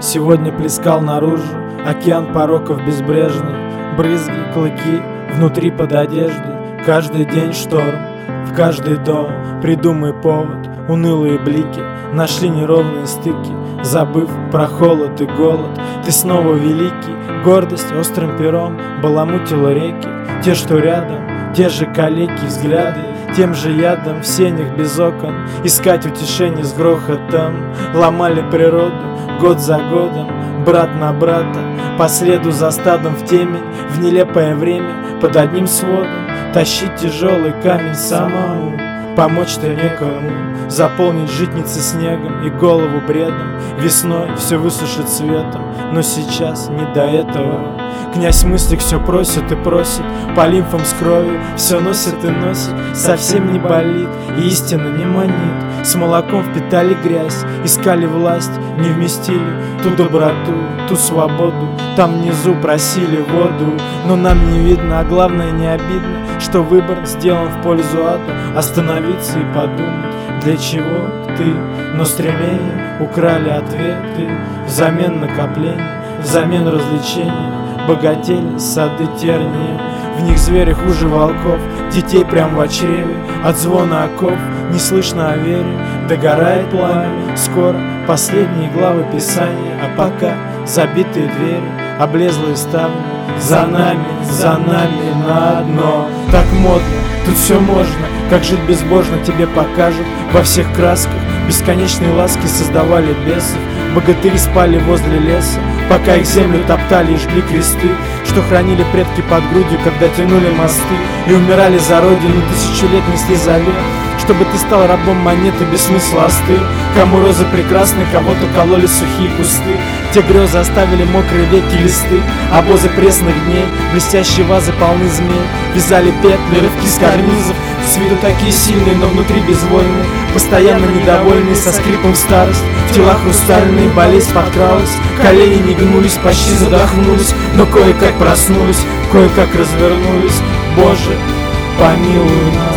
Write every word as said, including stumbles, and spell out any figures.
Сегодня плескал наружу океан пороков безбрежный, брызги, клыки внутри под одеждой. Каждый день шторм, в каждый дом придумай повод. Унылые блики нашли неровные стыки, забыв про холод и голод. Ты снова великий, гордость острым пером баламутила реки. Те, что рядом, те же калеки взгляды, тем же ядом в сенях без окон искать утешение с грохотом. Ломали природу год за годом, брат на брата, по следу за стадом в темень, в нелепое время под одним сводом. Тащить тяжелый камень самому, помочь-то некому, заполнить житницы снегом и голову бредом. Весной все высушит светом, но сейчас не до этого. Князь мыслик все просит и просит, по лимфам с кровью все носит и носит. Совсем не болит и истина не манит. С молоком впитали грязь, искали власть, не вместили ту доброту, ту свободу. Там внизу просили воду, но нам не видно, а главное не обидно, что выбор сделан в пользу ада. Остановиться и подумать, для чего ты, но стремление украли ответы. Взамен накопления, взамен развлечения богатели сады терния. В них звери хуже волков, детей прям в чреве. От звона оков не слышно о вере. Догорает пламя, скоро последние главы Писания. А пока забитые двери, облезлые ставни. За нами, за нами на одно. Так модно, тут все можно. Как жить безбожно тебе покажут во всех красках. Бесконечные ласки создавали бесов. Богатыри спали возле леса, пока их землю топтали и жгли кресты, что хранили предки под грудью, когда тянули мосты и умирали за родину, тысячу лет несли завет, чтобы ты стал рабом монеты, без смысла остыл. Кому розы прекрасны, кого-то кололи сухие кусты. Те грезы оставили мокрые веки листы, обозы пресных дней, блестящие вазы полны змей. Вязали петли, рывки с карнизов, с виду такие сильные, но внутри безвольные, постоянно недовольные, со скрипом в старость. Тела хрустальные, болезнь подкралась, колени не гнулись, почти задохнулись, но кое-как проснулись, кое-как развернулись. Боже, помилуй нас.